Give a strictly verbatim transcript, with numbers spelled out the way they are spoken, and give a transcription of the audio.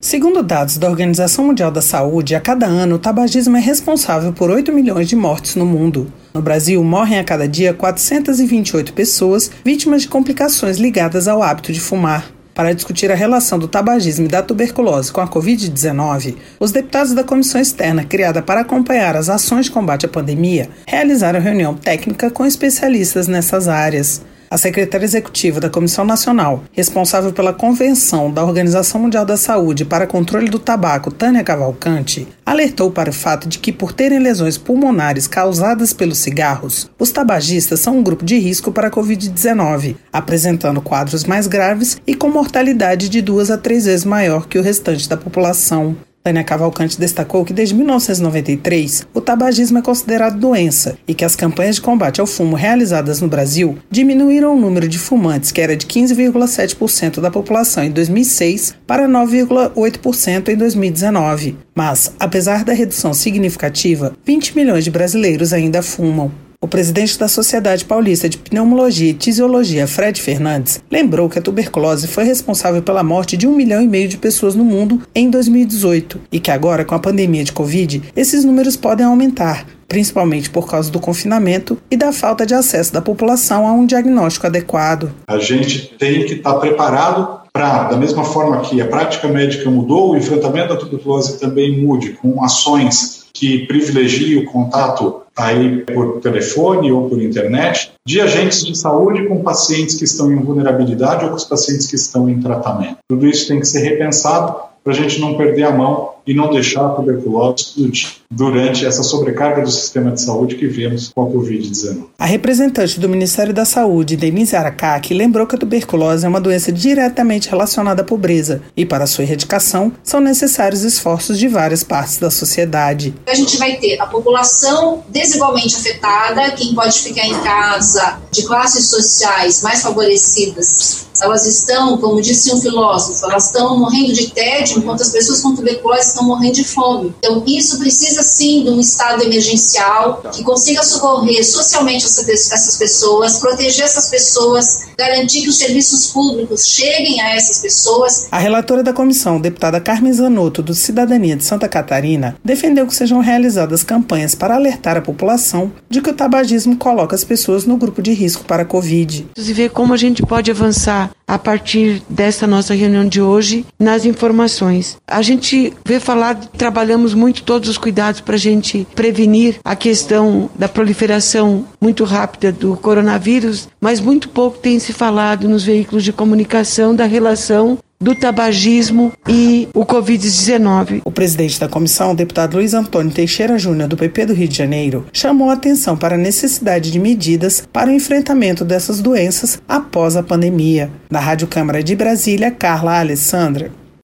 Segundo dados da Organização Mundial da Saúde, a cada ano o tabagismo é responsável por oito milhões de mortes no mundo. No Brasil, morrem a cada dia quatrocentas e vinte e oito pessoas vítimas de complicações ligadas ao hábito de fumar. Para discutir a relação do tabagismo e da tuberculose com a covid dezenove, os deputados da comissão externa criada para acompanhar as ações de combate à pandemia realizaram reunião técnica com especialistas nessas áreas. A secretária executiva da Comissão Nacional, responsável pela Convenção da Organização Mundial da Saúde para Controle do Tabaco, Tânia Cavalcante, alertou para o fato de que, por terem lesões pulmonares causadas pelos cigarros, os tabagistas são um grupo de risco para a covid dezenove, apresentando quadros mais graves e com mortalidade de duas a três vezes maior que o restante da população. Tânia Cavalcante destacou que desde mil novecentos e noventa e três o tabagismo é considerado doença e que as campanhas de combate ao fumo realizadas no Brasil diminuíram o número de fumantes, que era de quinze vírgula sete por cento da população em dois mil e seis para nove vírgula oito por cento em dois mil e dezenove. Mas, apesar da redução significativa, vinte milhões de brasileiros ainda fumam. O presidente da Sociedade Paulista de Pneumologia e Tisiologia, Fred Fernandes, lembrou que a tuberculose foi responsável pela morte de um milhão e meio de pessoas no mundo em dois mil e dezoito e que agora, com a pandemia de Covid, esses números podem aumentar, principalmente por causa do confinamento e da falta de acesso da população a um diagnóstico adequado. A gente tem que estar preparado para, da mesma forma que a prática médica mudou, o enfrentamento da tuberculose também mude, com ações que privilegiem o contato aí por telefone ou por internet, de agentes de saúde com pacientes que estão em vulnerabilidade ou com os pacientes que estão em tratamento. Tudo isso tem que ser repensado para a gente não perder a mão e não deixar a tuberculose explodir durante essa sobrecarga do sistema de saúde que vemos com a covid dezenove. A representante do Ministério da Saúde, Denise Aracaki, lembrou que a tuberculose é uma doença diretamente relacionada à pobreza e, para sua erradicação, são necessários esforços de várias partes da sociedade. A gente vai ter a população desigualmente afetada, quem pode ficar em casa, de classes sociais mais favorecidas. Elas estão, como disse um filósofo, elas estão morrendo de tédio, enquanto as pessoas com tuberculose estão morrendo de fome. Então, isso precisa, sim, de um estado emergencial que consiga socorrer socialmente essas pessoas, proteger essas pessoas, garantir que os serviços públicos cheguem a essas pessoas. A relatora da comissão, deputada Carmen Zanotto, do Cidadania de Santa Catarina, defendeu que sejam realizadas campanhas para alertar a população de que o tabagismo coloca as pessoas no grupo de risco para a Covid. E ver como a gente pode avançar a partir dessa nossa reunião de hoje nas informações. A gente vê falar, trabalhamos muito todos os cuidados para a gente prevenir a questão da proliferação muito rápida do coronavírus, mas muito pouco tem se falado nos veículos de comunicação da relação do tabagismo e o covid dezenove. O presidente da comissão, o deputado Luiz Antônio Teixeira Júnior, do P P do Rio de Janeiro, chamou a atenção para a necessidade de medidas para o enfrentamento dessas doenças após a pandemia. Da Rádio Câmara de Brasília, Carla Alessandra.